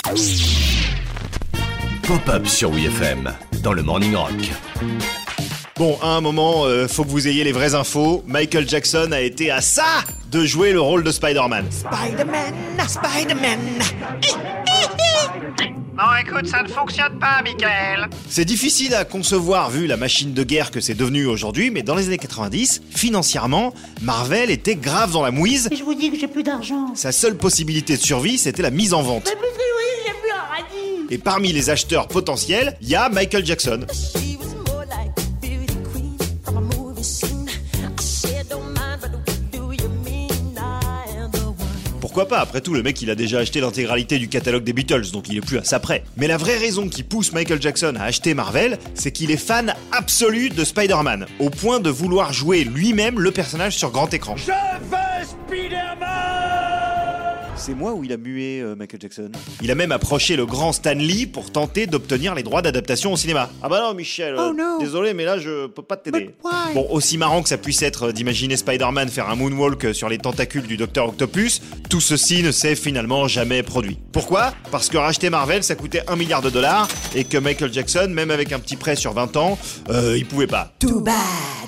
Pop-up sur WeFM, dans le Morning Rock. Bon, à un moment, faut que vous ayez les vraies infos. Michael Jackson a été à ça de jouer le rôle de Spider-Man. Spider-Man. Non, écoute, ça ne fonctionne pas, Michael. C'est difficile à concevoir vu la machine de guerre que c'est devenu aujourd'hui, mais dans les années 90, financièrement, Marvel était grave dans la mouise. Je vous dis que j'ai plus d'argent. Sa seule possibilité de survie, c'était la mise en vente. Mais oui, j'ai plus un radis. Et parmi les acheteurs potentiels, il y a Michael Jackson. Pourquoi pas, après tout, le mec il a déjà acheté l'intégralité du catalogue des Beatles, donc il est plus à ça près. Mais la vraie raison qui pousse Michael Jackson à acheter Marvel, c'est qu'il est fan absolu de Spider-Man, au point de vouloir jouer lui-même le personnage sur grand écran. Je veux Spider-Man! C'est moi ou il a mué Michael Jackson? Il a même approché le grand Stan Lee pour tenter d'obtenir les droits d'adaptation au cinéma. Ah bah non Michel, désolé mais là je peux pas t'aider. Bon, aussi marrant que ça puisse être d'imaginer Spider-Man faire un moonwalk sur les tentacules du Docteur Octopus, tout ceci ne s'est finalement jamais produit. Pourquoi? Parce que racheter Marvel ça coûtait $1 milliard et que Michael Jackson, même avec un petit prêt sur 20 ans, il pouvait pas. Too bad.